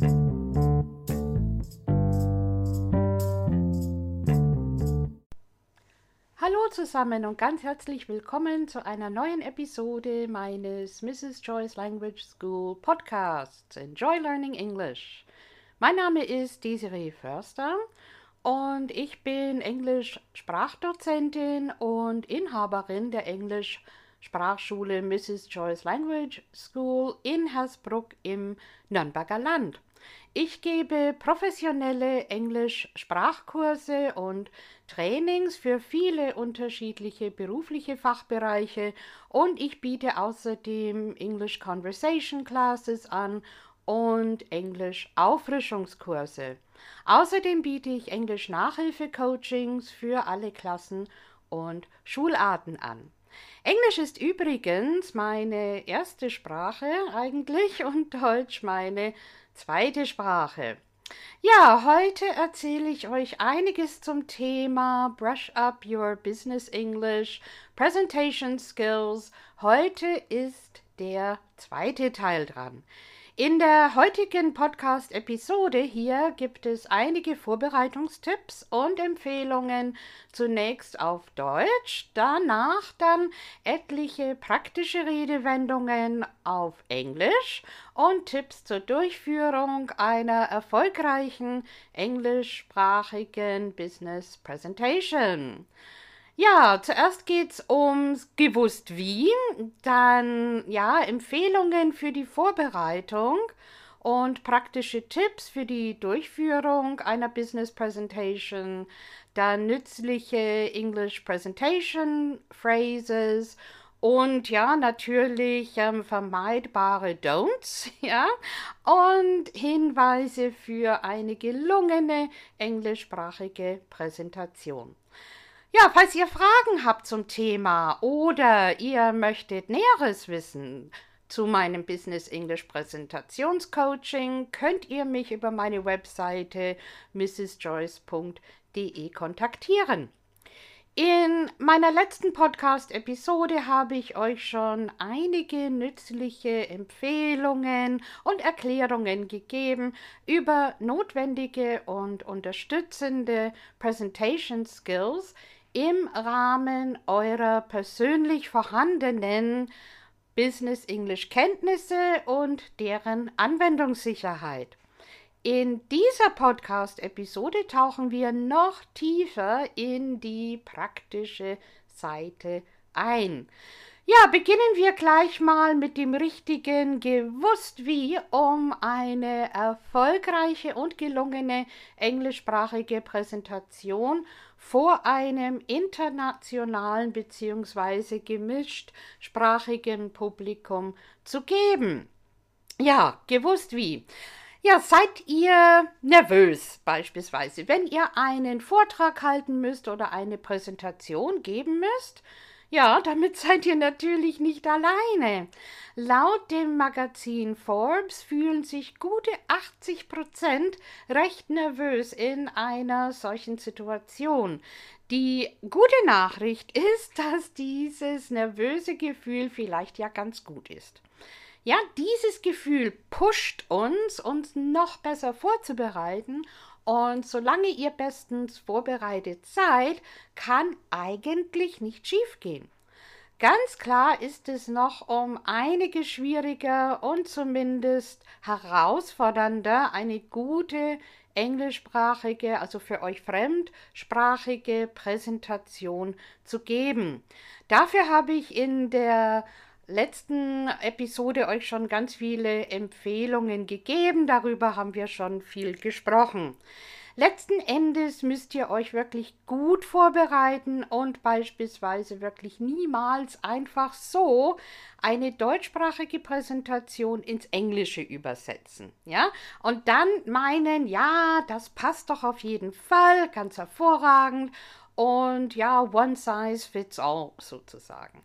Hallo zusammen und ganz herzlich willkommen zu einer neuen Episode meines Mrs. Joyce Language School Podcasts Enjoy Learning English. Mein Name ist Desiree Förster und ich bin Englisch-Sprachdozentin und Inhaberin der Englisch-Sprachschule Mrs. Joyce Language School in Hersbruck im Nürnberger Land. Ich gebe professionelle Englisch-Sprachkurse und Trainings für viele unterschiedliche berufliche Fachbereiche und ich biete außerdem English Conversation Classes an und Englisch-Auffrischungskurse. Außerdem biete ich Englisch-Nachhilfe-Coachings für alle Klassen und Schularten an. Englisch ist übrigens meine erste Sprache eigentlich und Deutsch meine zweite Sprache. Ja, heute erzähle ich euch einiges zum Thema Brush Up Your Business English, Presentation Skills. Heute ist der zweite Teil dran. In der heutigen Podcast-Episode hier gibt es einige Vorbereitungstipps und Empfehlungen, zunächst auf Deutsch, danach dann etliche praktische Redewendungen auf Englisch und Tipps zur Durchführung einer erfolgreichen englischsprachigen Business Presentation. Ja, zuerst geht's ums gewusst wie, dann Empfehlungen für die Vorbereitung und praktische Tipps für die Durchführung einer Business Presentation, dann nützliche English Presentation Phrases und natürlich vermeidbare Don'ts, und Hinweise für eine gelungene englischsprachige Präsentation. Ja, falls ihr Fragen habt zum Thema oder ihr möchtet Näheres wissen zu meinem Business English Präsentationscoaching, könnt ihr mich über meine Webseite mrsjoyce.de kontaktieren. In meiner letzten Podcast-Episode habe ich euch schon einige nützliche Empfehlungen und Erklärungen gegeben über notwendige und unterstützende Presentation Skills im Rahmen eurer persönlich vorhandenen Business English Kenntnisse und deren Anwendungssicherheit. In dieser Podcast-Episode tauchen wir noch tiefer in die praktische Seite ein. Ja, beginnen wir gleich mal mit dem richtigen gewusst wie, um eine erfolgreiche und gelungene englischsprachige Präsentation vor einem internationalen bzw. gemischtsprachigen Publikum zu geben. Ja, gewusst wie. Ja, seid ihr nervös beispielsweise, wenn ihr einen Vortrag halten müsst oder eine Präsentation geben müsst? Ja, damit seid ihr natürlich nicht alleine. Laut dem Magazin Forbes fühlen sich gute 80% recht nervös in einer solchen Situation. Die gute Nachricht ist, dass dieses nervöse Gefühl vielleicht ja ganz gut ist. Ja, dieses Gefühl pusht uns noch besser vorzubereiten und solange ihr bestens vorbereitet seid, kann eigentlich nicht schiefgehen. Ganz klar ist es noch um einiges schwieriger und zumindest herausfordernder, eine gute englischsprachige, also für euch fremdsprachige Präsentation zu geben. Dafür habe ich in der letzten Episode euch schon ganz viele Empfehlungen gegeben. Darüber haben wir schon viel gesprochen. Letzten Endes müsst ihr euch wirklich gut vorbereiten und beispielsweise wirklich niemals einfach so eine deutschsprachige Präsentation ins Englische übersetzen. Ja? Und dann meinen, ja, das passt doch auf jeden Fall, ganz hervorragend und ja, one size fits all sozusagen.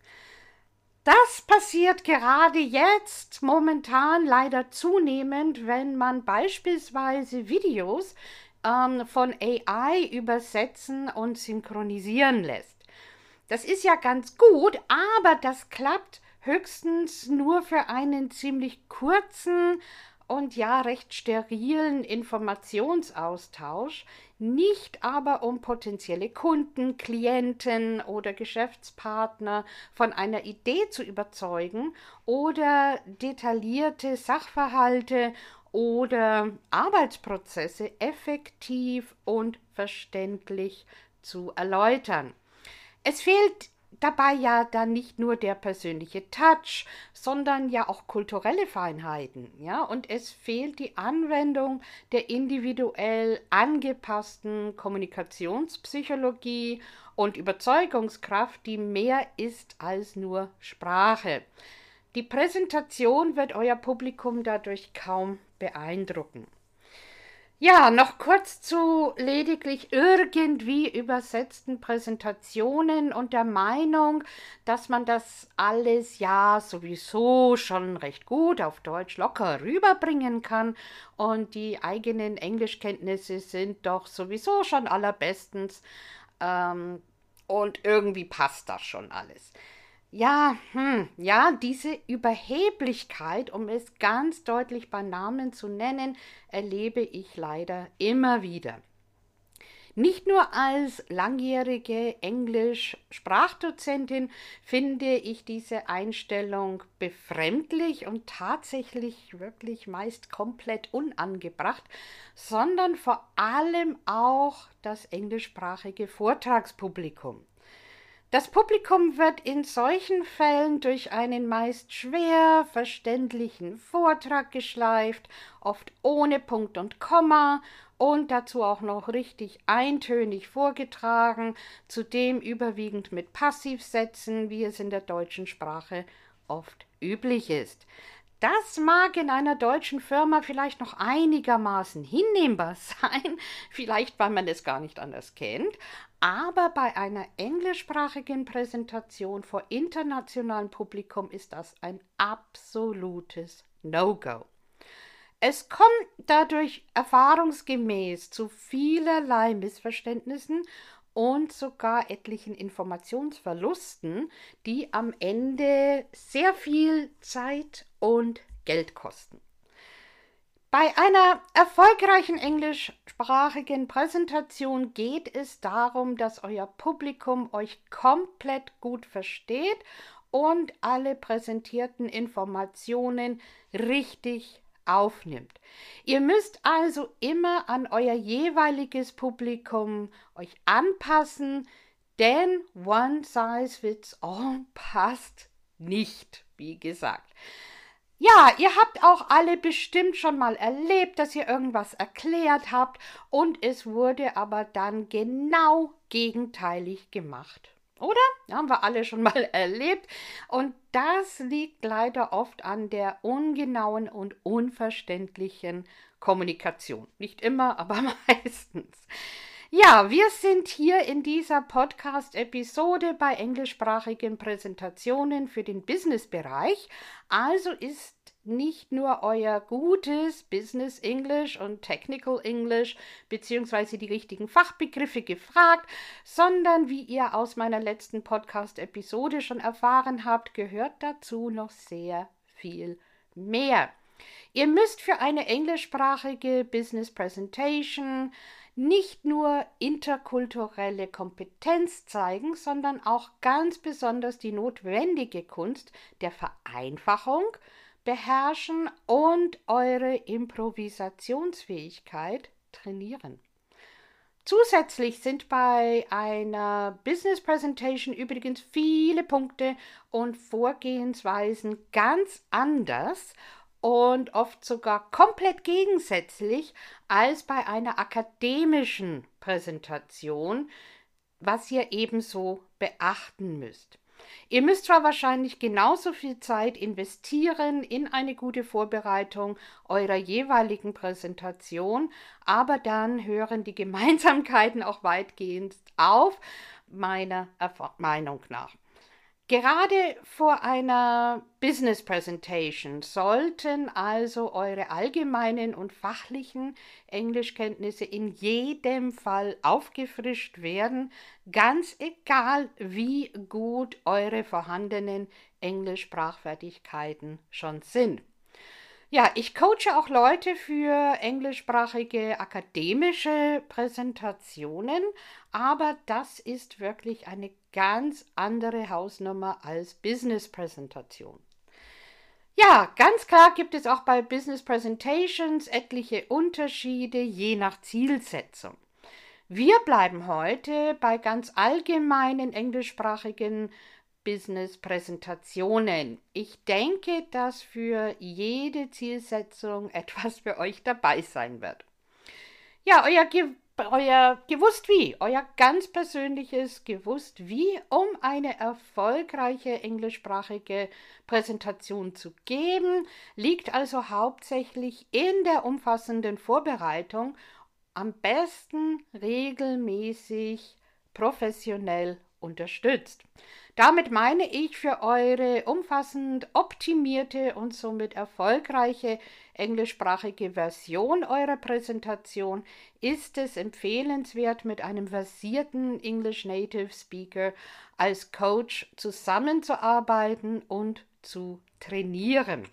Das passiert gerade jetzt momentan leider zunehmend, wenn man beispielsweise Videos von AI übersetzen und synchronisieren lässt. Das ist ja ganz gut, aber das klappt höchstens nur für einen ziemlich kurzen und ja recht sterilen Informationsaustausch, nicht aber um potenzielle Kunden, Klienten oder Geschäftspartner von einer Idee zu überzeugen oder detaillierte Sachverhalte oder Arbeitsprozesse effektiv und verständlich zu erläutern. Es fehlt dabei ja dann nicht nur der persönliche Touch, sondern ja auch kulturelle Feinheiten, ja, und es fehlt die Anwendung der individuell angepassten Kommunikationspsychologie und Überzeugungskraft, die mehr ist als nur Sprache. Die Präsentation wird euer Publikum dadurch kaum beeindrucken. Ja, noch kurz zu lediglich irgendwie übersetzten Präsentationen und der Meinung, dass man das alles ja sowieso schon recht gut auf Deutsch locker rüberbringen kann und die eigenen Englischkenntnisse sind doch sowieso schon allerbestens und irgendwie passt das schon alles. Ja, diese Überheblichkeit, um es ganz deutlich bei Namen zu nennen, erlebe ich leider immer wieder. Nicht nur als langjährige Englisch-Sprachdozentin finde ich diese Einstellung befremdlich und tatsächlich wirklich meist komplett unangebracht, sondern vor allem auch das englischsprachige Vortragspublikum. Das Publikum wird in solchen Fällen durch einen meist schwer verständlichen Vortrag geschleift, oft ohne Punkt und Komma und dazu auch noch richtig eintönig vorgetragen, zudem überwiegend mit Passivsätzen, wie es in der deutschen Sprache oft üblich ist. Das mag in einer deutschen Firma vielleicht noch einigermaßen hinnehmbar sein, vielleicht weil man es gar nicht anders kennt, aber bei einer englischsprachigen Präsentation vor internationalem Publikum ist das ein absolutes No-Go. Es kommt dadurch erfahrungsgemäß zu vielerlei Missverständnissen und sogar etlichen Informationsverlusten, die am Ende sehr viel Zeit und Geld kosten. Bei einer erfolgreichen englischsprachigen Präsentation geht es darum, dass euer Publikum euch komplett gut versteht und alle präsentierten Informationen richtig aufnimmt. Ihr müsst also immer an euer jeweiliges Publikum euch anpassen, denn one size fits all passt nicht, wie gesagt. Ja, ihr habt auch alle bestimmt schon mal erlebt, dass ihr irgendwas erklärt habt und es wurde aber dann genau gegenteilig gemacht. Oder? Haben wir alle schon mal erlebt. Und das liegt leider oft an der ungenauen und unverständlichen Kommunikation. Nicht immer, aber meistens. Ja, wir sind hier in dieser Podcast-Episode bei englischsprachigen Präsentationen für den Business-Bereich. Also ist nicht nur euer gutes Business English und Technical English beziehungsweise die richtigen Fachbegriffe gefragt, sondern wie ihr aus meiner letzten Podcast-Episode schon erfahren habt, gehört dazu noch sehr viel mehr. Ihr müsst für eine englischsprachige Business Presentation nicht nur interkulturelle Kompetenz zeigen, sondern auch ganz besonders die notwendige Kunst der Vereinfachung beherrschen und eure Improvisationsfähigkeit trainieren. Zusätzlich sind bei einer Business Presentation übrigens viele Punkte und Vorgehensweisen ganz anders und oft sogar komplett gegensätzlich als bei einer akademischen Präsentation, was ihr ebenso beachten müsst. Ihr müsst zwar wahrscheinlich genauso viel Zeit investieren in eine gute Vorbereitung eurer jeweiligen Präsentation, aber dann hören die Gemeinsamkeiten auch weitgehend auf, meiner Meinung nach. Gerade vor einer Business Presentation sollten also eure allgemeinen und fachlichen Englischkenntnisse in jedem Fall aufgefrischt werden, ganz egal, wie gut eure vorhandenen Englischsprachfertigkeiten schon sind. Ja, ich coache auch Leute für englischsprachige akademische Präsentationen, aber das ist wirklich eine ganz andere Hausnummer als Business-Präsentation. Ja, ganz klar gibt es auch bei Business Presentations etliche Unterschiede je nach Zielsetzung. Wir bleiben heute bei ganz allgemeinen englischsprachigen Business-Präsentationen. Ich denke, dass für jede Zielsetzung etwas für euch dabei sein wird. Ja, euer ganz persönliches Gewusst wie, um eine erfolgreiche englischsprachige Präsentation zu geben, liegt also hauptsächlich in der umfassenden Vorbereitung, am besten regelmäßig professionell unterstützt. Damit meine ich, für eure umfassend optimierte und somit erfolgreiche englischsprachige Version eurer Präsentation ist es empfehlenswert, mit einem versierten English Native Speaker als Coach zusammenzuarbeiten und zu trainieren.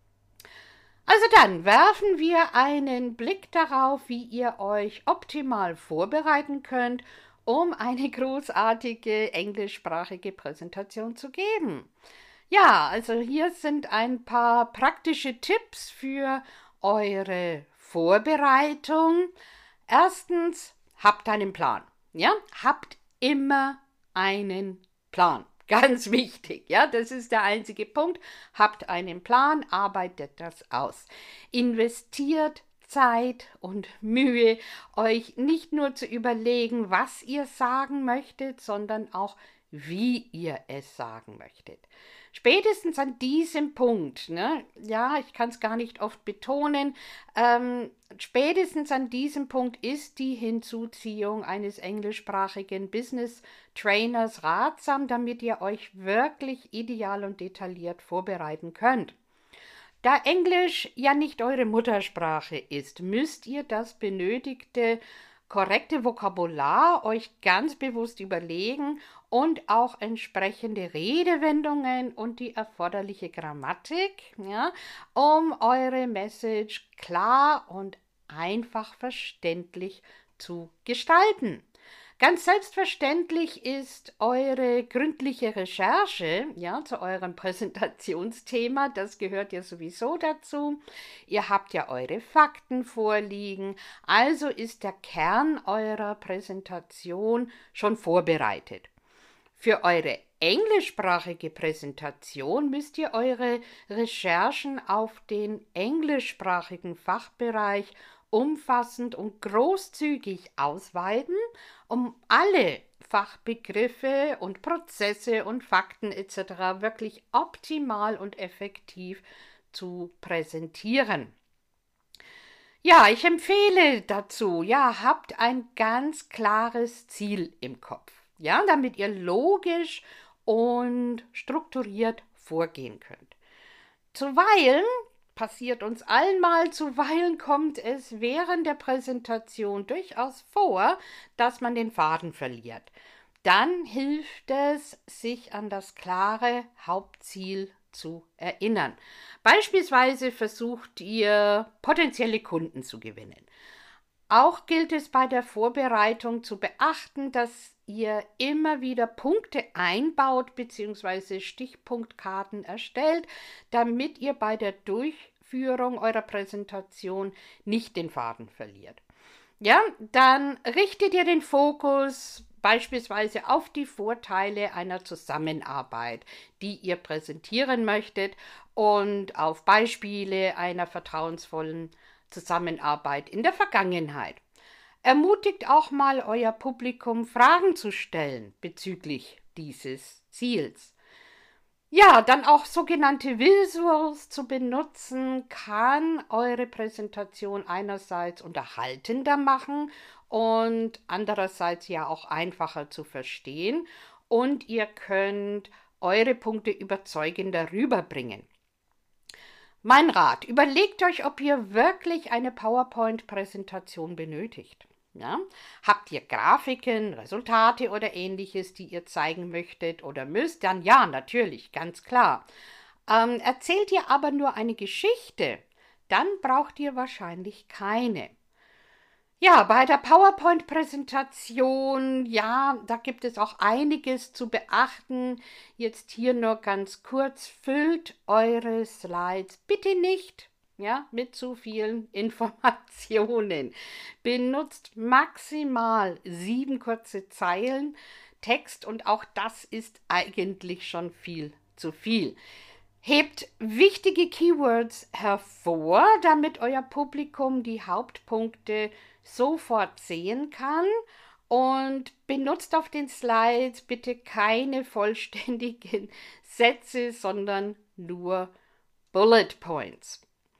Also dann werfen wir einen Blick darauf, wie ihr euch optimal vorbereiten könnt, um eine großartige englischsprachige Präsentation zu geben. Ja, also hier sind ein paar praktische Tipps für eure Vorbereitung. Erstens, habt einen Plan. Ja, habt immer einen Plan. Ganz wichtig, ja, das ist der einzige Punkt. Habt einen Plan, arbeitet das aus. Investiert Zeit und Mühe, euch nicht nur zu überlegen, was ihr sagen möchtet, sondern auch, wie ihr es sagen möchtet. Spätestens an diesem Punkt, ne, ja, ich kann es gar nicht oft betonen, spätestens an diesem Punkt ist die Hinzuziehung eines englischsprachigen Business Trainers ratsam, damit ihr euch wirklich ideal und detailliert vorbereiten könnt. Da Englisch ja nicht eure Muttersprache ist, müsst ihr das benötigte korrekte Vokabular euch ganz bewusst überlegen und auch entsprechende Redewendungen und die erforderliche Grammatik, ja, um eure Message klar und einfach verständlich zu gestalten. Ganz selbstverständlich ist eure gründliche Recherche, ja, zu eurem Präsentationsthema, das gehört ja sowieso dazu. Ihr habt ja eure Fakten vorliegen, also ist der Kern eurer Präsentation schon vorbereitet. Für eure englischsprachige Präsentation müsst ihr eure Recherchen auf den englischsprachigen Fachbereich umfassend und großzügig ausweiten, um alle Fachbegriffe und Prozesse und Fakten etc. wirklich optimal und effektiv zu präsentieren. Ja, ich empfehle dazu, ja, habt ein ganz klares Ziel im Kopf, ja, damit ihr logisch und strukturiert vorgehen könnt. Zuweilen passiert uns allen mal, zuweilen kommt es während der Präsentation durchaus vor, dass man den Faden verliert. Dann hilft es, sich an das klare Hauptziel zu erinnern. Beispielsweise versucht ihr, potenzielle Kunden zu gewinnen. Auch gilt es bei der Vorbereitung zu beachten, dass ihr immer wieder Punkte einbaut bzw. Stichpunktkarten erstellt, damit ihr bei der Durchführung eurer Präsentation nicht den Faden verliert. Ja, dann richtet ihr den Fokus beispielsweise auf die Vorteile einer Zusammenarbeit, die ihr präsentieren möchtet, und auf Beispiele einer vertrauensvollen Zusammenarbeit in der Vergangenheit. Ermutigt auch mal euer Publikum, Fragen zu stellen bezüglich dieses Ziels. Ja, dann auch sogenannte Visuals zu benutzen, kann eure Präsentation einerseits unterhaltender machen und andererseits ja auch einfacher zu verstehen, und ihr könnt eure Punkte überzeugender rüberbringen. Mein Rat: Überlegt euch, ob ihr wirklich eine PowerPoint-Präsentation benötigt. Ja? Habt ihr Grafiken, Resultate oder ähnliches, die ihr zeigen möchtet oder müsst? Dann ja, natürlich, ganz klar. Erzählt ihr aber nur eine Geschichte, dann braucht ihr wahrscheinlich keine. Ja, bei der PowerPoint-Präsentation, ja, da gibt es auch einiges zu beachten. Jetzt hier nur ganz kurz, füllt eure Slides bitte nicht, ja, mit zu vielen Informationen. Benutzt maximal 7 kurze Zeilen Text und auch das ist eigentlich schon viel zu viel. Hebt wichtige Keywords hervor, damit euer Publikum die Hauptpunkte sofort sehen kann und benutzt auf den Slides bitte keine vollständigen Sätze, sondern nur Bullet Points.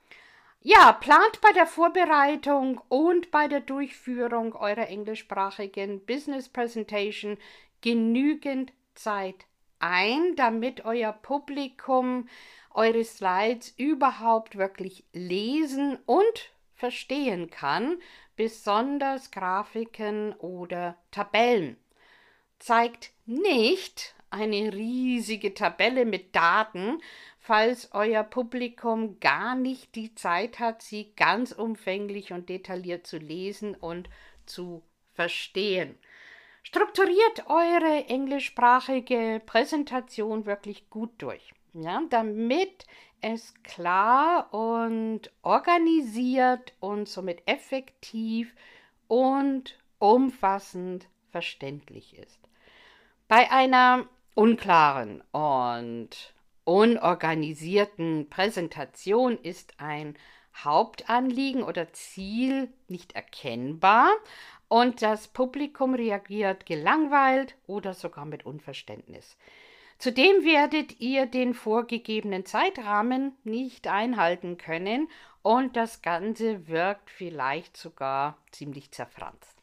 Ja, plant bei der Vorbereitung und bei der Durchführung eurer englischsprachigen Business Presentation genügend Zeit ein, damit euer Publikum eure Slides überhaupt wirklich lesen und verstehen kann, besonders Grafiken oder Tabellen. Zeigt nicht eine riesige Tabelle mit Daten, falls euer Publikum gar nicht die Zeit hat, sie ganz umfänglich und detailliert zu lesen und zu verstehen. Strukturiert eure englischsprachige Präsentation wirklich gut durch, ja, damit es klar und organisiert und somit effektiv und umfassend verständlich ist. Bei einer unklaren und unorganisierten Präsentation ist ein Hauptanliegen oder Ziel nicht erkennbar und das Publikum reagiert gelangweilt oder sogar mit Unverständnis. Zudem werdet ihr den vorgegebenen Zeitrahmen nicht einhalten können und das Ganze wirkt vielleicht sogar ziemlich zerfranst.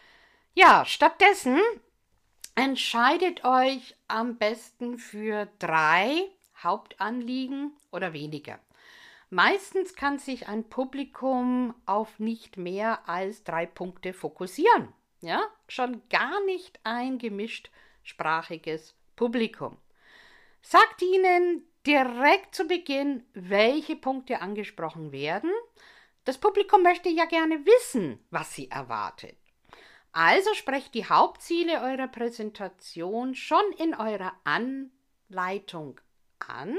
Ja, stattdessen entscheidet euch am besten für 3 Hauptanliegen oder weniger. Meistens kann sich ein Publikum auf nicht mehr als 3 Punkte fokussieren. Ja, schon gar nicht ein gemischtsprachiges Publikum. Sagt ihnen direkt zu Beginn, welche Punkte angesprochen werden. Das Publikum möchte ja gerne wissen, was sie erwartet. Also sprecht die Hauptziele eurer Präsentation schon in eurer Einleitung an,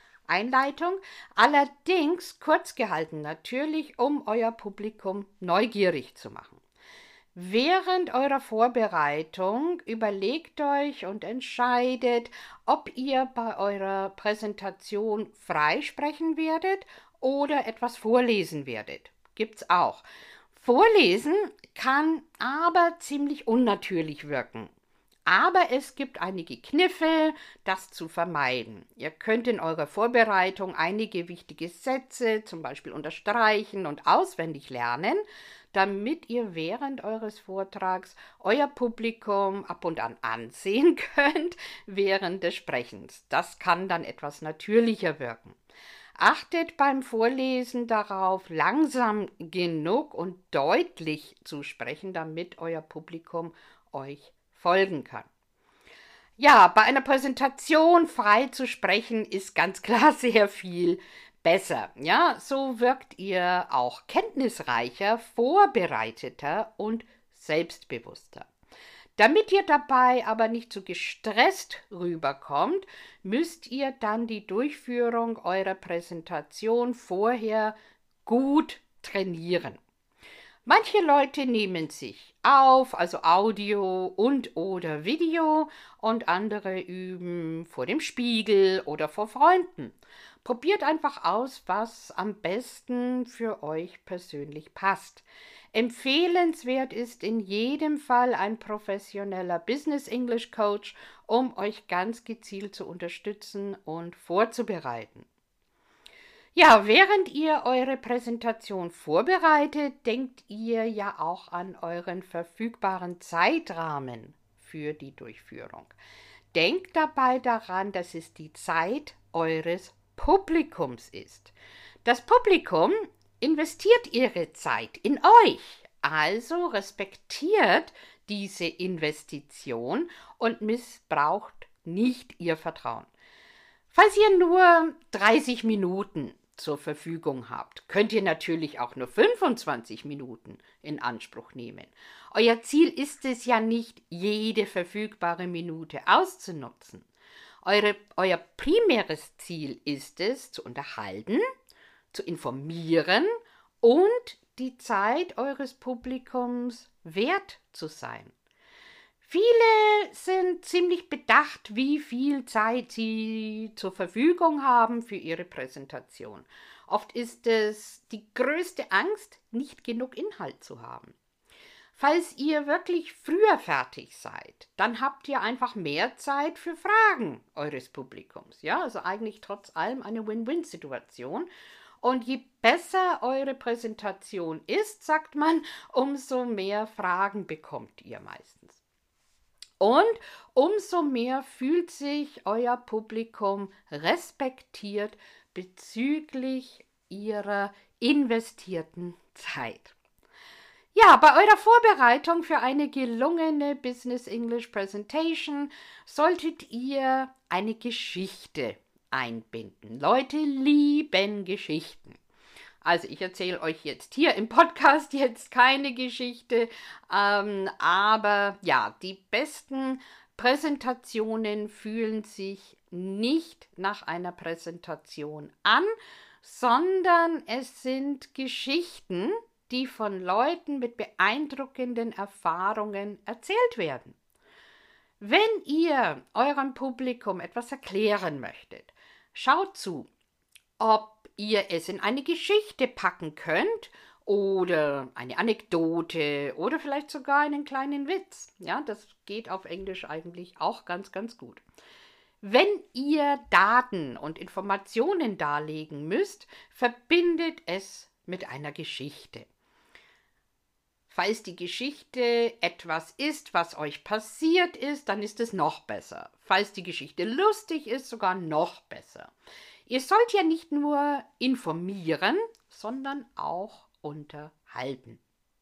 allerdings kurz gehalten natürlich, um euer Publikum neugierig zu machen. Während eurer Vorbereitung überlegt euch und entscheidet, ob ihr bei eurer Präsentation frei sprechen werdet oder etwas vorlesen werdet. Gibt's auch. Vorlesen kann aber ziemlich unnatürlich wirken. Aber es gibt einige Kniffe, das zu vermeiden. Ihr könnt in eurer Vorbereitung einige wichtige Sätze zum Beispiel unterstreichen und auswendig lernen, damit ihr während eures Vortrags euer Publikum ab und an ansehen könnt während des Sprechens. Das kann dann etwas natürlicher wirken. Achtet beim Vorlesen darauf, langsam genug und deutlich zu sprechen, damit euer Publikum euch folgen kann. Ja, bei einer Präsentation frei zu sprechen ist ganz klar sehr viel besser. Ja, so wirkt ihr auch kenntnisreicher, vorbereiteter und selbstbewusster. Damit ihr dabei aber nicht zu gestresst rüberkommt, müsst ihr dann die Durchführung eurer Präsentation vorher gut trainieren. Manche Leute nehmen sich auf, also Audio und oder Video, und andere üben vor dem Spiegel oder vor Freunden. Probiert einfach aus, was am besten für euch persönlich passt. Empfehlenswert ist in jedem Fall ein professioneller Business English Coach, um euch ganz gezielt zu unterstützen und vorzubereiten. Ja, während ihr eure Präsentation vorbereitet, denkt ihr ja auch an euren verfügbaren Zeitrahmen für die Durchführung. Denkt dabei daran, dass es die Zeit eures Publikums ist. Das Publikum investiert ihre Zeit in euch, also respektiert diese Investition und missbraucht nicht ihr Vertrauen. Falls ihr nur 30 Minuten zur Verfügung habt, könnt ihr natürlich auch nur 25 Minuten in Anspruch nehmen. Euer Ziel ist es ja nicht, jede verfügbare Minute auszunutzen. Euer primäres Ziel ist es, zu unterhalten, zu informieren und die Zeit eures Publikums wert zu sein. Viele sind ziemlich bedacht, wie viel Zeit sie zur Verfügung haben für ihre Präsentation. Oft ist es die größte Angst, nicht genug Inhalt zu haben. Falls ihr wirklich früher fertig seid, dann habt ihr einfach mehr Zeit für Fragen eures Publikums. Ja, also eigentlich trotz allem eine Win-Win-Situation. Und je besser eure Präsentation ist, sagt man, umso mehr Fragen bekommt ihr meistens. Und umso mehr fühlt sich euer Publikum respektiert bezüglich ihrer investierten Zeit. Ja, bei eurer Vorbereitung für eine gelungene Business English Presentation solltet ihr eine Geschichte einbinden. Leute lieben Geschichten. Also ich erzähle euch jetzt hier im Podcast jetzt keine Geschichte, aber ja, die besten Präsentationen fühlen sich nicht nach einer Präsentation an, sondern es sind Geschichten, die von Leuten mit beeindruckenden Erfahrungen erzählt werden. Wenn ihr eurem Publikum etwas erklären möchtet, schaut zu, ob ihr es in eine Geschichte packen könnt oder eine Anekdote oder vielleicht sogar einen kleinen Witz. Ja, das geht auf Englisch eigentlich auch ganz, ganz gut. Wenn ihr Daten und Informationen darlegen müsst, verbindet es mit einer Geschichte. Falls die Geschichte etwas ist, was euch passiert ist, dann ist es noch besser. Falls die Geschichte lustig ist, sogar noch besser. Ihr sollt ja nicht nur informieren, sondern auch unterhalten.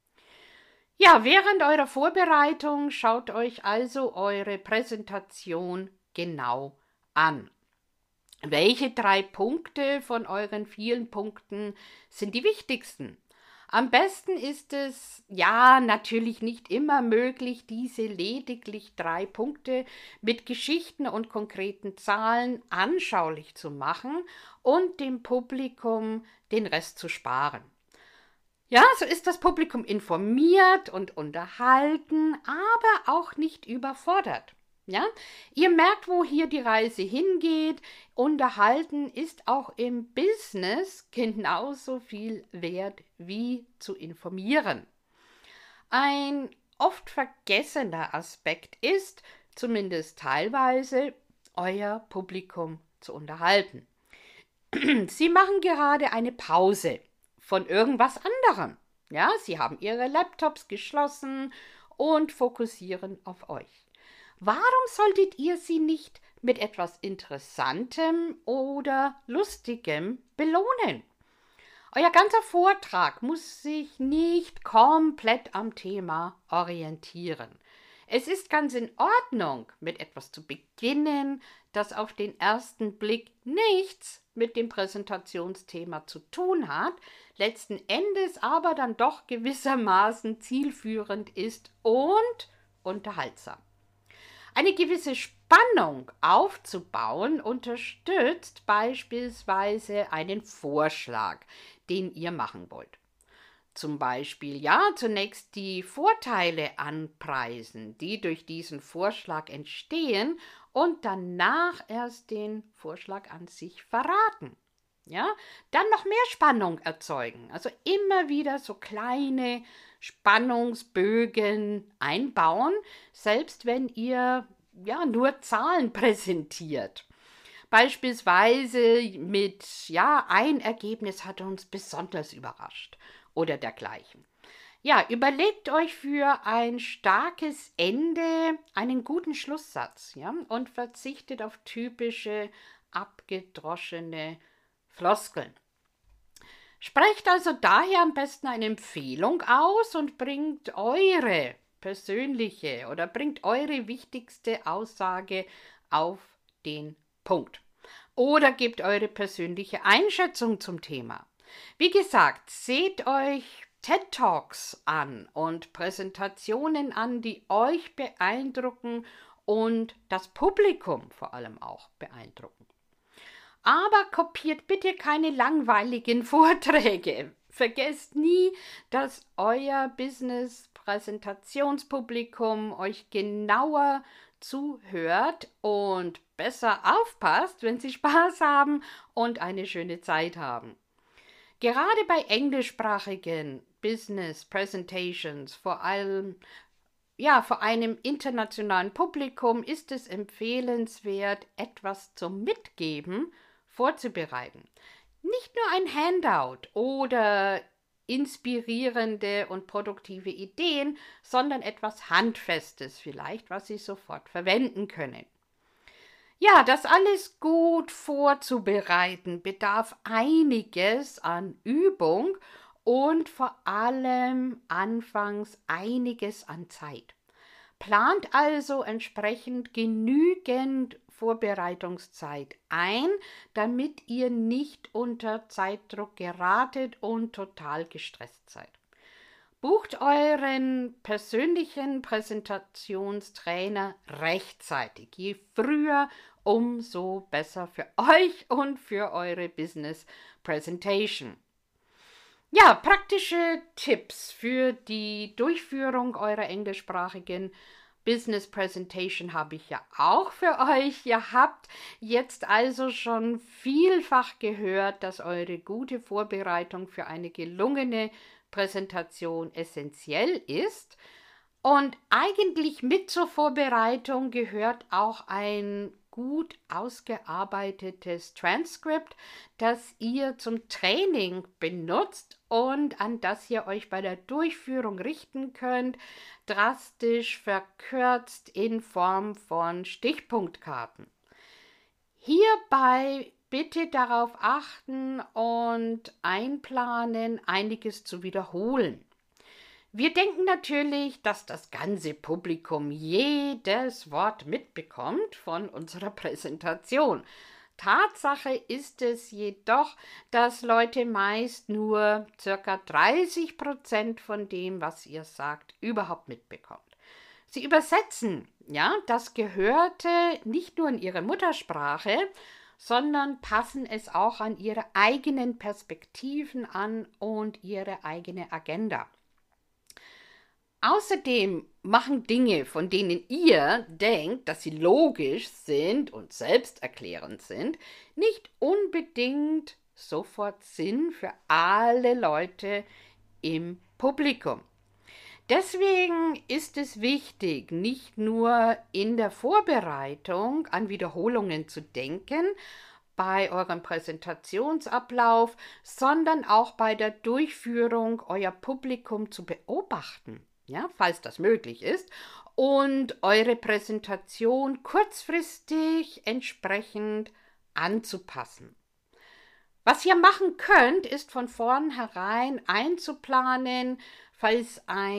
Ja, während eurer Vorbereitung schaut euch also eure Präsentation genau an. Welche 3 Punkte von euren vielen Punkten sind die wichtigsten? Am besten ist es, ja, natürlich nicht immer möglich, diese lediglich 3 Punkte mit Geschichten und konkreten Zahlen anschaulich zu machen und dem Publikum den Rest zu sparen. Ja, so ist das Publikum informiert und unterhalten, aber auch nicht überfordert. Ja, ihr merkt, wo hier die Reise hingeht. Unterhalten ist auch im Business genauso viel wert wie zu informieren. Ein oft vergessener Aspekt ist, zumindest teilweise, euer Publikum zu unterhalten. Sie machen gerade eine Pause von irgendwas anderem. Ja, sie haben ihre Laptops geschlossen und fokussieren auf euch. Warum solltet ihr sie nicht mit etwas Interessantem oder Lustigem belohnen? Euer ganzer Vortrag muss sich nicht komplett am Thema orientieren. Es ist ganz in Ordnung, mit etwas zu beginnen, das auf den ersten Blick nichts mit dem Präsentationsthema zu tun hat, letzten Endes aber dann doch gewissermaßen zielführend ist und unterhaltsam. Eine gewisse Spannung aufzubauen unterstützt beispielsweise einen Vorschlag, den ihr machen wollt. Zum Beispiel, ja, zunächst die Vorteile anpreisen, die durch diesen Vorschlag entstehen und danach erst den Vorschlag an sich verraten. Ja, dann noch mehr Spannung erzeugen, also immer wieder so kleine Spannungsbögen einbauen, selbst wenn ihr ja nur Zahlen präsentiert. Beispielsweise mit, ja, ein Ergebnis hat uns besonders überrascht oder dergleichen. Ja, überlegt euch für ein starkes Ende einen guten Schlusssatz, ja, und verzichtet auf typische abgedroschene Floskeln. Sprecht also daher am besten eine Empfehlung aus und bringt eure persönliche oder bringt eure wichtigste Aussage auf den Punkt. oder gebt eure persönliche Einschätzung zum Thema. Wie gesagt, seht euch TED Talks an und Präsentationen an, die euch beeindrucken und das Publikum vor allem auch beeindrucken. Aber kopiert bitte keine langweiligen Vorträge. Vergesst nie, dass euer Business-Präsentationspublikum euch genauer zuhört und besser aufpasst, wenn sie Spaß haben und eine schöne Zeit haben. Gerade bei englischsprachigen Business Presentations, vor einem internationalen Publikum, ist es empfehlenswert, etwas zum Mitgeben vorzubereiten. Nicht nur ein Handout oder inspirierende und produktive Ideen, sondern etwas Handfestes vielleicht, was Sie sofort verwenden können. Ja, das alles gut vorzubereiten bedarf einiges an Übung und vor allem anfangs einiges an Zeit. Plant also entsprechend genügend Vorbereitungszeit ein, damit ihr nicht unter Zeitdruck geratet und total gestresst seid. Bucht euren persönlichen Präsentationstrainer rechtzeitig. Je früher, umso besser für euch und für eure Business Presentation. Ja, praktische Tipps für die Durchführung eurer englischsprachigen Business Presentation habe ich ja auch für euch. Ihr habt jetzt also schon vielfach gehört, dass eure gute Vorbereitung für eine gelungene Präsentation essentiell ist. Und eigentlich mit zur Vorbereitung gehört auch ein gut ausgearbeitetes Transkript, das ihr zum Training benutzt und an das ihr euch bei der Durchführung richten könnt, drastisch verkürzt in Form von Stichpunktkarten. Hierbei bitte darauf achten und einplanen, einiges zu wiederholen. Wir denken natürlich, dass das ganze Publikum jedes Wort mitbekommt von unserer Präsentation. Tatsache ist es jedoch, dass Leute meist nur ca. 30% von dem, was ihr sagt, überhaupt mitbekommt. Sie übersetzen, das Gehörte nicht nur in ihre Muttersprache, sondern passen es auch an ihre eigenen Perspektiven an und ihre eigene Agenda. Außerdem machen Dinge, von denen ihr denkt, dass sie logisch sind und selbsterklärend sind, nicht unbedingt sofort Sinn für alle Leute im Publikum. Deswegen ist es wichtig, nicht nur in der Vorbereitung an Wiederholungen zu denken, bei eurem Präsentationsablauf, sondern auch bei der Durchführung euer Publikum zu beobachten. Falls das möglich ist, und eure Präsentation kurzfristig entsprechend anzupassen. Was ihr machen könnt, ist von vornherein einzuplanen, falls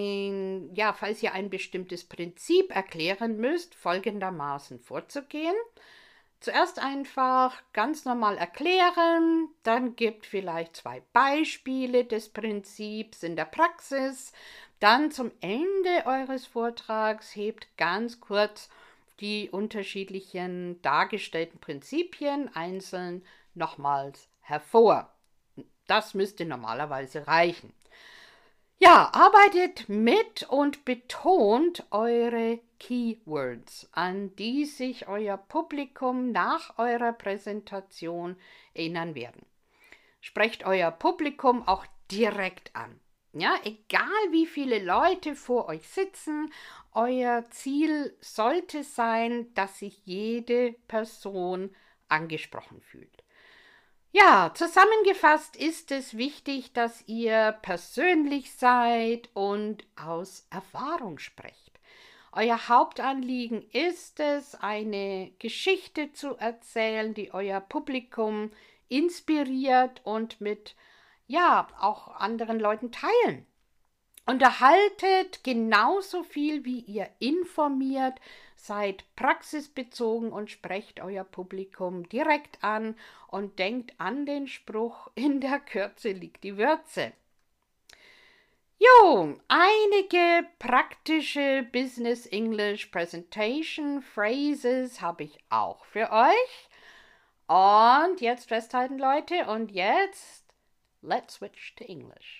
ihr ein bestimmtes Prinzip erklären müsst, folgendermaßen vorzugehen. Zuerst einfach ganz normal erklären, dann gebt vielleicht 2 Beispiele des Prinzips in der Praxis. Dann zum Ende eures Vortrags hebt ganz kurz die unterschiedlichen dargestellten Prinzipien einzeln nochmals hervor. Das müsste normalerweise reichen. Ja, arbeitet mit und betont eure Keywords, an die sich euer Publikum nach eurer Präsentation erinnern werden. Sprecht euer Publikum auch direkt an. Egal wie viele Leute vor euch sitzen, euer Ziel sollte sein, dass sich jede Person angesprochen fühlt. Ja, zusammengefasst ist es wichtig, dass ihr persönlich seid und aus Erfahrung sprecht. Euer Hauptanliegen ist es, eine Geschichte zu erzählen, die euer Publikum inspiriert und mit auch anderen Leuten teilen. Unterhaltet genauso viel, wie ihr informiert, seid praxisbezogen und sprecht euer Publikum direkt an und denkt an den Spruch, in der Kürze liegt die Würze. Jo, einige praktische Business English Presentation Phrases habe ich auch für euch. Und jetzt festhalten, Leute, und jetzt let's switch to English.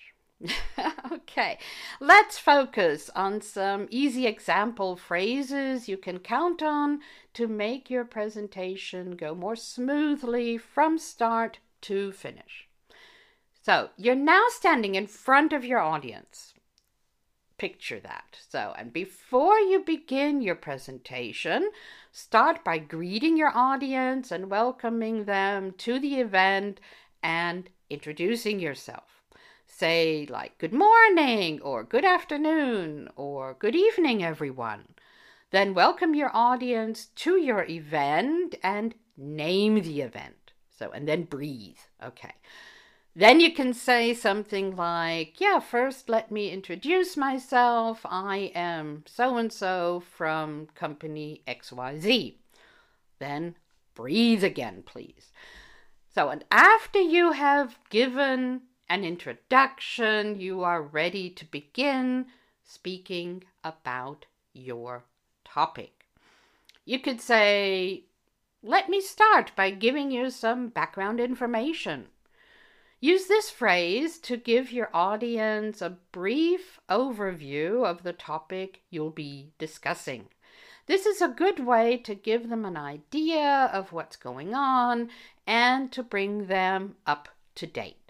Okay, let's focus on some easy example phrases you can count on to make your presentation go more smoothly from start to finish. So, you're now standing in front of your audience. Picture that. So, and before you begin your presentation, start by greeting your audience and welcoming them to the event and introducing yourself. Say like, good morning, or good afternoon, or good evening, everyone. Then welcome your audience to your event and name the event. So, and then breathe. Okay. Then you can say something like, yeah, first let me introduce myself. I am so-and-so from company XYZ. Then breathe again, please. So, and after you have given an introduction, you are ready to begin speaking about your topic. You could say, let me start by giving you some background information. Use this phrase to give your audience a brief overview of the topic you'll be discussing. This is a good way to give them an idea of what's going on and to bring them up to date.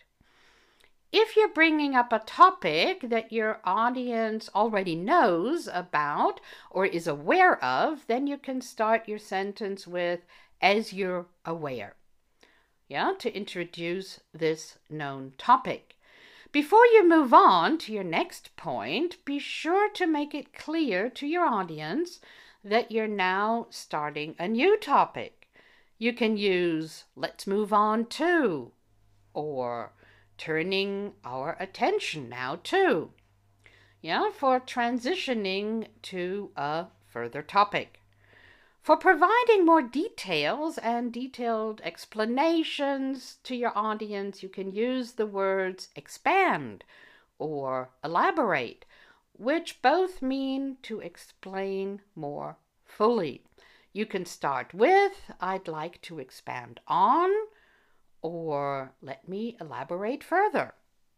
If you're bringing up a topic that your audience already knows about or is aware of, then you can start your sentence with, as you're aware. Yeah, to introduce this known topic. Before you move on to your next point, be sure to make it clear to your audience that you're now starting a new topic. You can use let's move on to, or turning our attention now to, yeah, for transitioning to a further topic. For providing more details and detailed explanations to your audience, you can use the words expand or elaborate, which both mean to explain more fully. You can start with, I'd like to expand on, or let me elaborate further.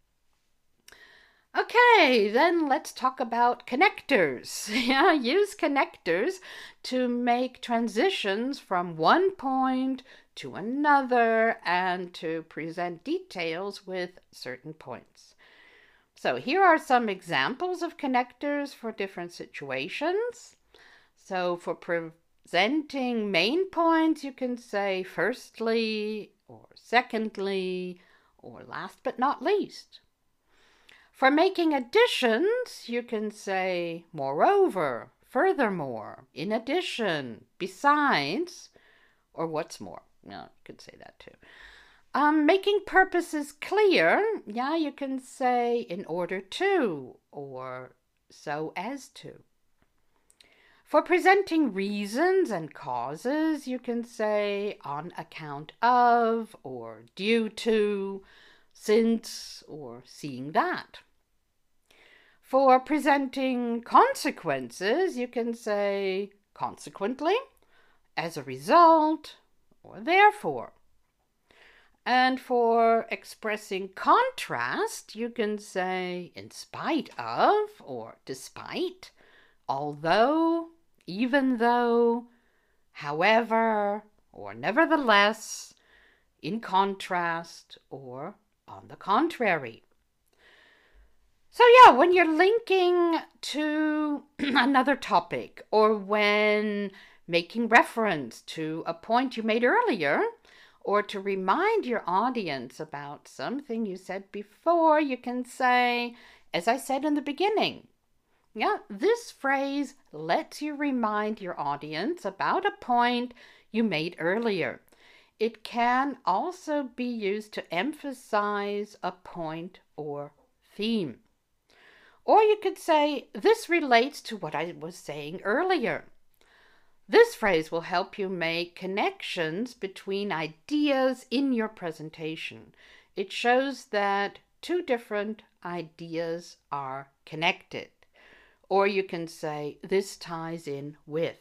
Okay, then let's talk about connectors. Yeah, use connectors to make transitions from one point to another and to present details with certain points. So here are some examples of connectors for different situations. So for presenting main points, you can say firstly, or secondly, or last but not least. For making additions, you can say moreover, furthermore, in addition, besides, or what's more. Yeah, you could say that too. Making purposes clear, yeah, you can say in order to, or so as to. For presenting reasons and causes, you can say on account of, or due to, since, or seeing that. For presenting consequences, you can say consequently, as a result, or therefore. And for expressing contrast, you can say in spite of, or despite, although, even though, however, or nevertheless, in contrast, or on the contrary. So yeah, when you're linking to another topic or when making reference to a point you made earlier or to remind your audience about something you said before, you can say, as I said in the beginning. Yeah, this phrase lets you remind your audience about a point you made earlier. It can also be used to emphasize a point or theme. Or you could say, this relates to what I was saying earlier. This phrase will help you make connections between ideas in your presentation. It shows that two different ideas are connected. Or you can say, this ties in with.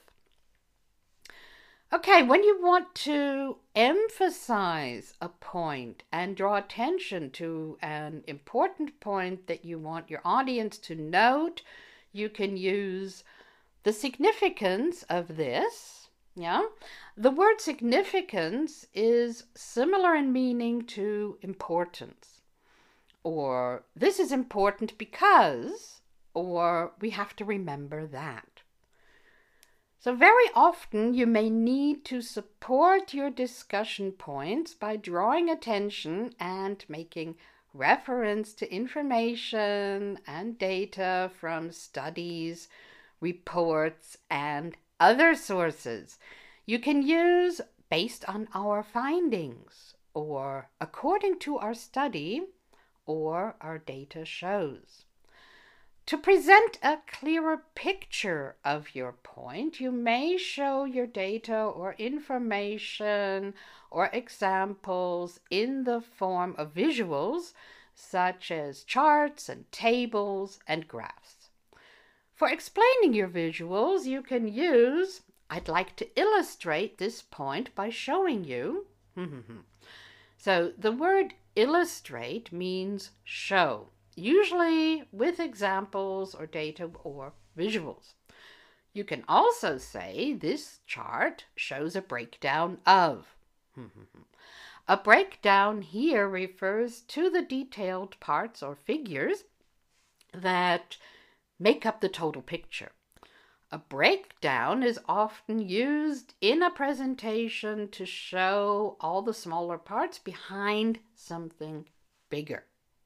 Okay, when you want to emphasize a point and draw attention to an important point that you want your audience to note, you can use the significance of this. Yeah, the word significance is similar in meaning to importance. Or this is important because, or we have to remember that. So very often you may need to support your discussion points by drawing attention and making reference to information and data from studies, reports, and other sources. You can use based on our findings, or according to our study, or our data shows. To present a clearer picture of your point, you may show your data or information or examples in the form of visuals, such as charts and tables and graphs. For explaining your visuals, you can use, I'd like to illustrate this point by showing you. So the word illustrate means show, usually with examples or data or visuals. You can also say this chart shows a breakdown of. A breakdown here refers to the detailed parts or figures that make up the total picture. A breakdown is often used in a presentation to show all the smaller parts behind something bigger.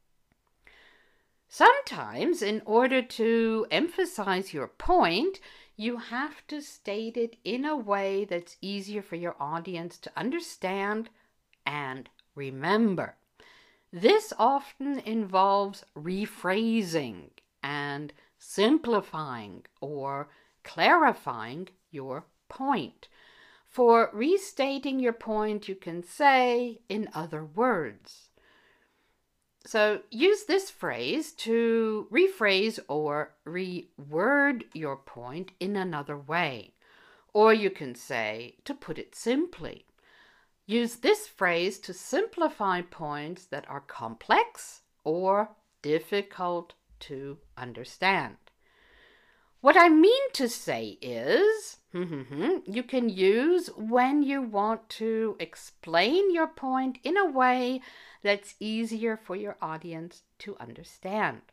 Sometimes, in order to emphasize your point, you have to state it in a way that's easier for your audience to understand and remember. This often involves rephrasing and simplifying or clarifying your point. For restating your point, you can say, in other words. So use this phrase to rephrase or reword your point in another way. Or you can say, to put it simply. Use this phrase to simplify points that are complex or difficult to understand. What I mean to say is, you can use when you want to explain your point in a way that's easier for your audience to understand.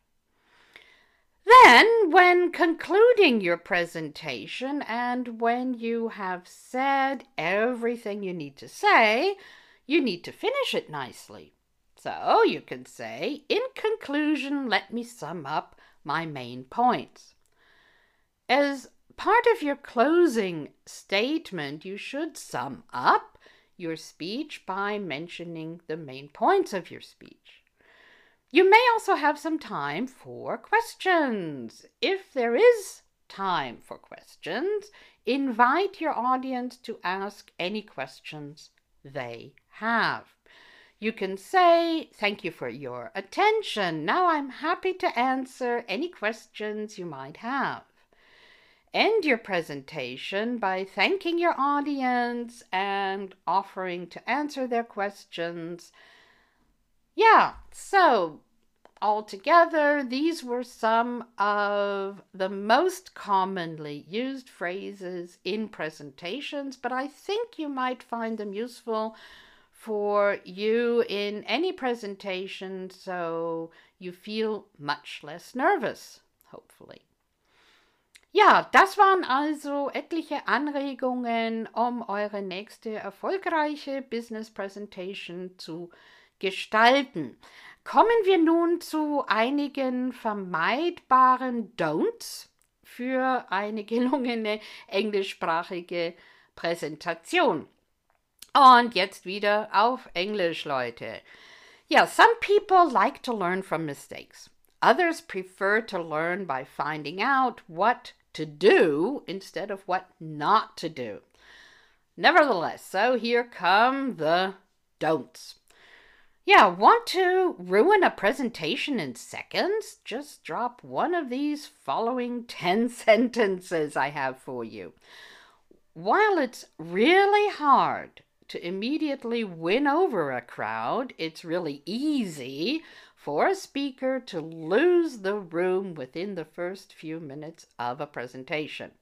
Then, when concluding your presentation and when you have said everything you need to say, you need to finish it nicely. So you can say, in conclusion, let me sum up my main points. As part of your closing statement, you should sum up your speech by mentioning the main points of your speech. You may also have some time for questions. If there is time for questions, invite your audience to ask any questions they have. You can say, thank you for your attention. Now I'm happy to answer any questions you might have. End your presentation by thanking your audience and offering to answer their questions. Yeah, so altogether, these were some of the most commonly used phrases in presentations, but I think you might find them useful for you in any presentation, so you feel much less nervous, hopefully. Ja, das waren also etliche Anregungen, um eure nächste erfolgreiche Business Presentation zu gestalten. Kommen wir nun zu einigen vermeidbaren Don'ts für eine gelungene englischsprachige Präsentation. Und jetzt wieder auf Englisch, Leute. Yeah, some people like to learn from mistakes. Others prefer to learn by finding out what to do instead of what not to do. Nevertheless, so here come the don'ts. Yeah, want to ruin a presentation in seconds? Just drop one of these following 10 sentences I have for you. While it's really hard to immediately win over a crowd, it's really easy for a speaker to lose the room within the first few minutes of a presentation.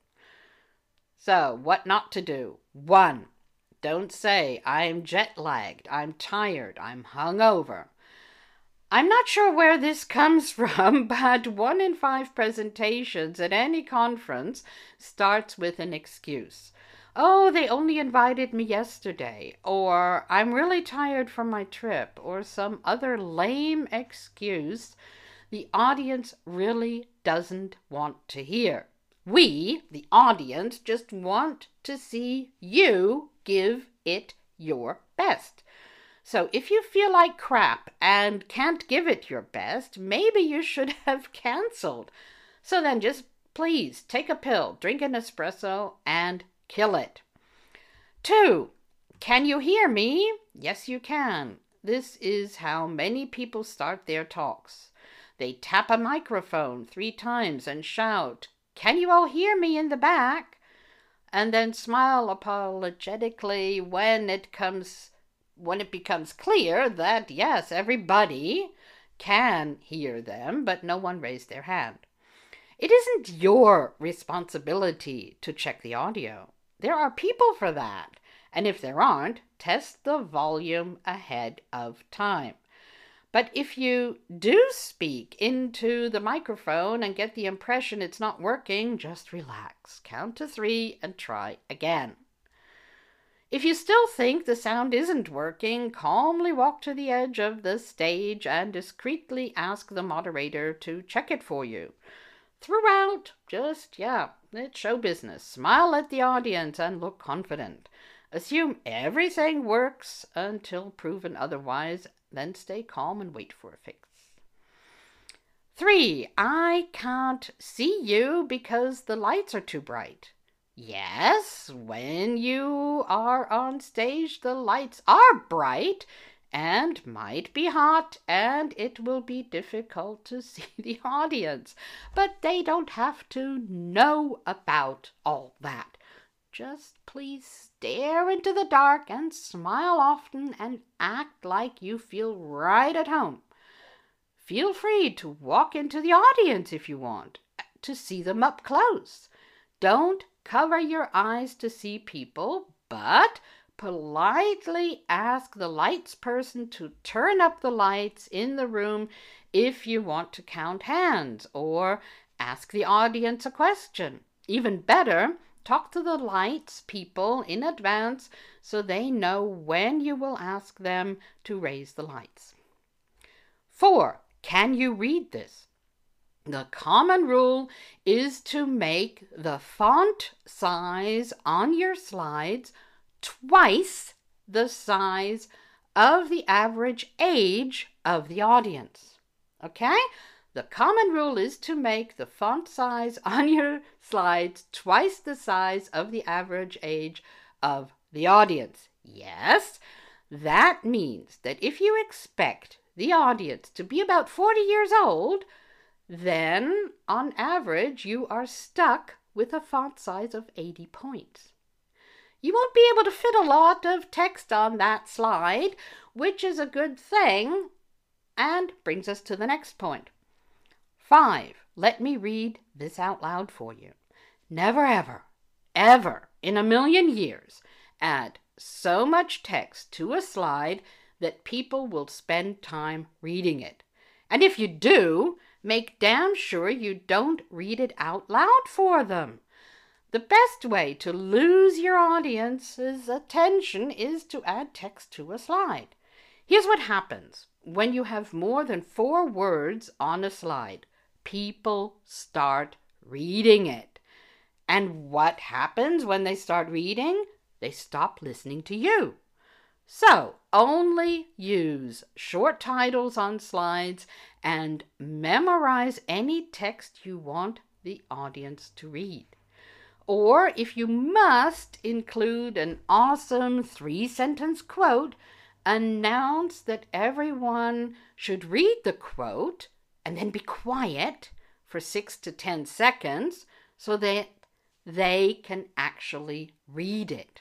So, what not to do? 1. Don't say, I'm jet-lagged, I'm tired, I'm hungover. I'm not sure where this comes from, but 1 in 5 presentations at any conference starts with an excuse. Oh, they only invited me yesterday, or I'm really tired from my trip, or some other lame excuse the audience really doesn't want to hear. We, the audience, just want to see you give it your best. So if you feel like crap and can't give it your best, maybe you should have canceled. So then just please take a pill, drink an espresso, and kill it. 2. Can you hear me? Yes, you can. This is how many people start their talks. They tap a microphone 3 times and shout, "Can you all hear me in the back?" And then smile apologetically when it becomes clear that, yes, everybody can hear them, but no one raised their hand. It isn't your responsibility to check the audio. There are people for that. And if there aren't, test the volume ahead of time. But if you do speak into the microphone and get the impression it's not working, just relax, count to 3 and try again. If you still think the sound isn't working, calmly walk to the edge of the stage and discreetly ask the moderator to check it for you. Throughout, it's show business. Smile at the audience and look confident. Assume everything works until proven otherwise, then stay calm and wait for a fix. 3. I can't see you because the lights are too bright. Yes, when you are on stage, the lights are bright and might be hot, and it will be difficult to see the audience. But they don't have to know about all that. Just please stare into the dark and smile often and act like you feel right at home. Feel free to walk into the audience if you want, to see them up close. Don't cover your eyes to see people, but politely ask the lights person to turn up the lights in the room if you want to count hands, or ask the audience a question. Even better, talk to the lights people in advance so they know when you will ask them to raise the lights. 4. Can you read this? The common rule is to make the font size on your slides twice the size of the average age of the audience. Okay? The common rule is to make the font size on your slides twice the size of the average age of the audience. Yes, that means that if you expect the audience to be about 40 years old, then on average you are stuck with a font size of 80 points. You won't be able to fit a lot of text on that slide, which is a good thing, and brings us to the next point. 5. Let me read this out loud for you. Never ever, ever in a million years add so much text to a slide that people will spend time reading it. And if you do, make damn sure you don't read it out loud for them. The best way to lose your audience's attention is to add text to a slide. Here's what happens when you have more than 4 words on a slide. People start reading it. And what happens when they start reading? They stop listening to you. So, only use short titles on slides and memorize any text you want the audience to read. Or if you must include an awesome 3-sentence quote, announce that everyone should read the quote and then be quiet for 6 to 10 seconds so that they can actually read it.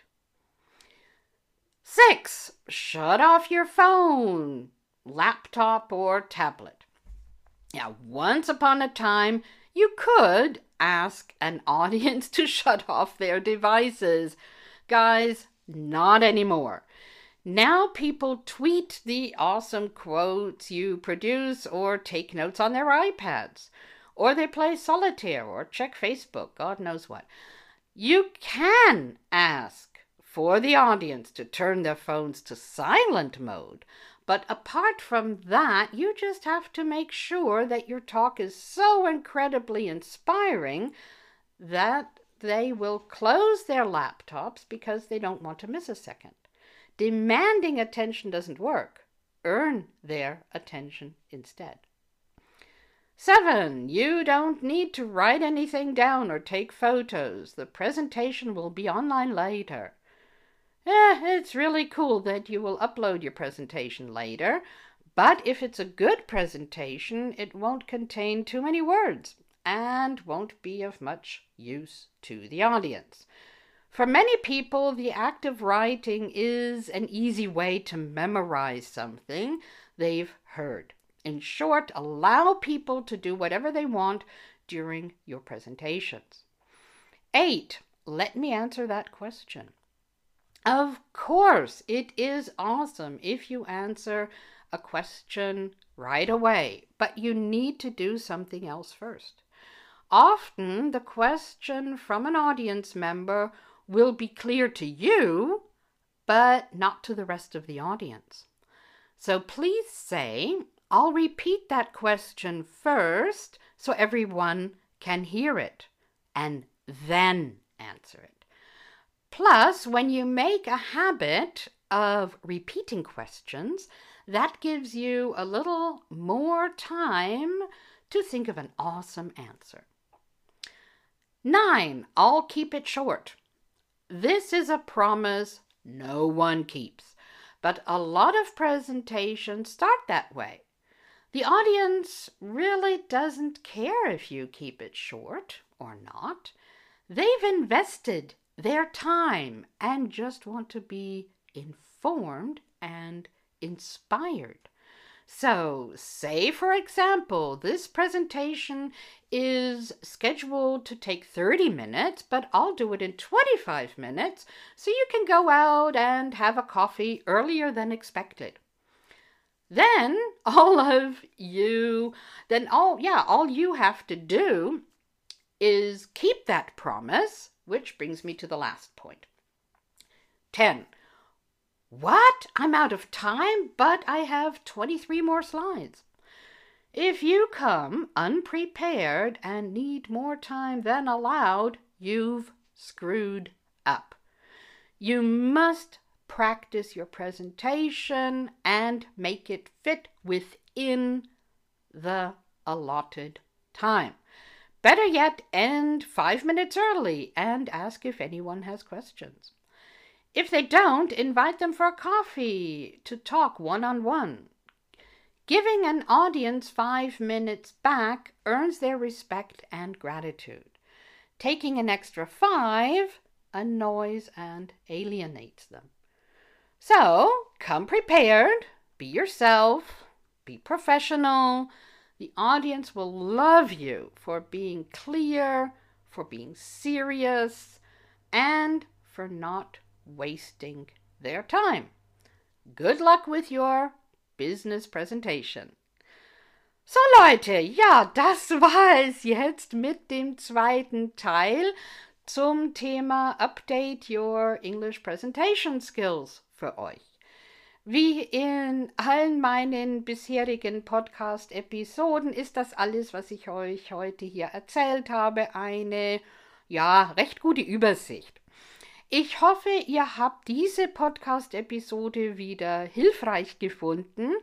6, shut off your phone, laptop, or tablet. Now, once upon a time, you could ask an audience to shut off their devices. Guys, not anymore. Now people tweet the awesome quotes you produce or take notes on their iPads, or they play solitaire or check Facebook, God knows what. You can ask for the audience to turn their phones to silent mode, but apart from that, you just have to make sure that your talk is so incredibly inspiring that they will close their laptops because they don't want to miss a second. Demanding attention doesn't work. Earn their attention instead. 7, you don't need to write anything down or take photos. The presentation will be online later. It's really cool that you will upload your presentation later, but if it's a good presentation, it won't contain too many words and won't be of much use to the audience. For many people, the act of writing is an easy way to memorize something they've heard. In short, allow people to do whatever they want during your presentations. 8, let me answer that question. Of course, it is awesome if you answer a question right away, but you need to do something else first. Often, the question from an audience member will be clear to you, but not to the rest of the audience. So please say, I'll repeat that question first so everyone can hear it, and then answer it. Plus, when you make a habit of repeating questions, that gives you a little more time to think of an awesome answer. 9, I'll keep it short. This is a promise no one keeps, but a lot of presentations start that way. The audience really doesn't care if you keep it short or not. They've invested their time and just want to be informed and inspired. So, say for example, this presentation is scheduled to take 30 minutes, but I'll do it in 25 minutes so you can go out and have a coffee earlier than expected. Then all you have to do is keep that promise, which brings me to the last point. 10. What? I'm out of time, but I have 23 more slides. If you come unprepared and need more time than allowed, you've screwed up. You must practice your presentation and make it fit within the allotted time. Better yet, end 5 minutes early and ask if anyone has questions. If they don't, invite them for a coffee to talk one-on-one. Giving an audience 5 minutes back earns their respect and gratitude. Taking an extra 5 annoys and alienates them. So, come prepared, be yourself, be professional. The audience will love you for being clear, for being serious, and for not wasting their time. Good luck with your business presentation. So Leute, ja, das war es jetzt mit dem zweiten Teil zum Thema Update Your English Presentation Skills für euch. Wie in allen meinen bisherigen Podcast-Episoden ist das alles, was ich euch heute hier erzählt habe, eine, recht gute Übersicht. Ich hoffe, ihr habt diese Podcast-Episode wieder hilfreich gefunden,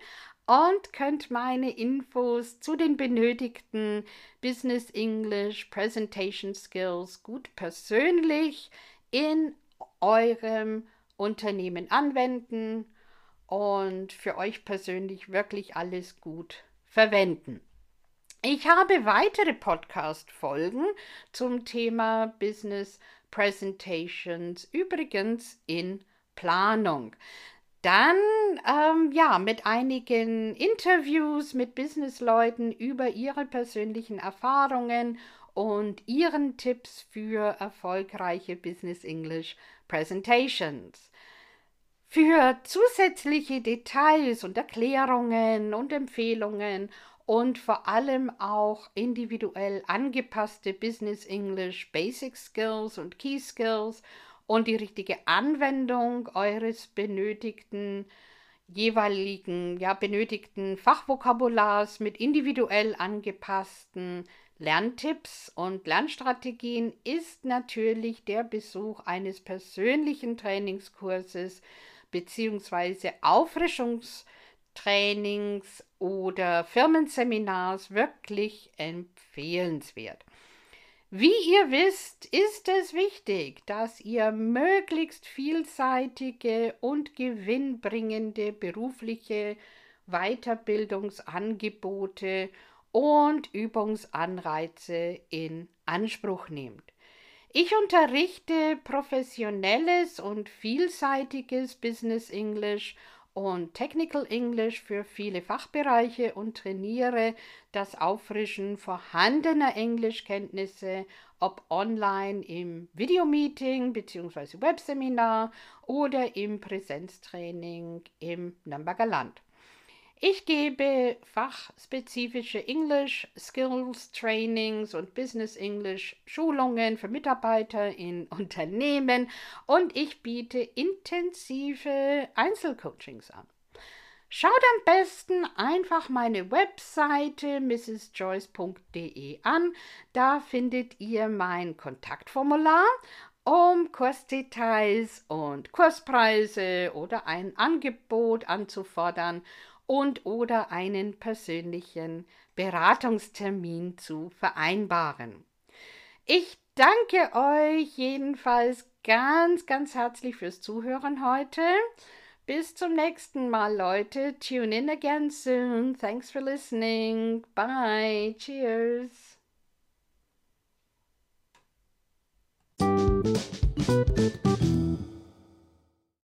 und könnt meine Infos zu den benötigten Business English Presentation Skills gut persönlich in eurem Unternehmen anwenden und für euch persönlich wirklich alles gut verwenden. Ich habe weitere Podcast-Folgen zum Thema Business Presentations übrigens in Planung. Dann mit einigen Interviews mit Businessleuten über ihre persönlichen Erfahrungen und ihren Tipps für erfolgreiche Business English Presentations. Für zusätzliche Details und Erklärungen und Empfehlungen und vor allem auch individuell angepasste Business English Basic Skills und Key Skills und die richtige Anwendung eures benötigten Fachvokabulars mit individuell angepassten Lerntipps und Lernstrategien ist natürlich der Besuch eines persönlichen Trainingskurses bzw. Auffrischungstrainings oder Firmenseminars wirklich empfehlenswert. Wie ihr wisst, ist es wichtig, dass ihr möglichst vielseitige und gewinnbringende berufliche Weiterbildungsangebote und Übungsanreize in Anspruch nehmt. Ich unterrichte professionelles und vielseitiges Business English und Technical English für viele Fachbereiche und trainiere das Auffrischen vorhandener Englischkenntnisse, ob online im Videomeeting bzw. Webseminar oder im Präsenztraining im Nürnberger Land. Ich gebe fachspezifische English Skills Trainings und Business English Schulungen für Mitarbeiter in Unternehmen und ich biete intensive Einzelcoachings an. Schaut am besten einfach meine Webseite mrsjoyce.de an. Da findet ihr mein Kontaktformular, um Kursdetails und Kurspreise oder ein Angebot anzufordern und oder einen persönlichen Beratungstermin zu vereinbaren. Ich danke euch jedenfalls ganz, ganz herzlich fürs Zuhören heute. Bis zum nächsten Mal, Leute. Tune in again soon. Thanks for listening. Bye. Cheers.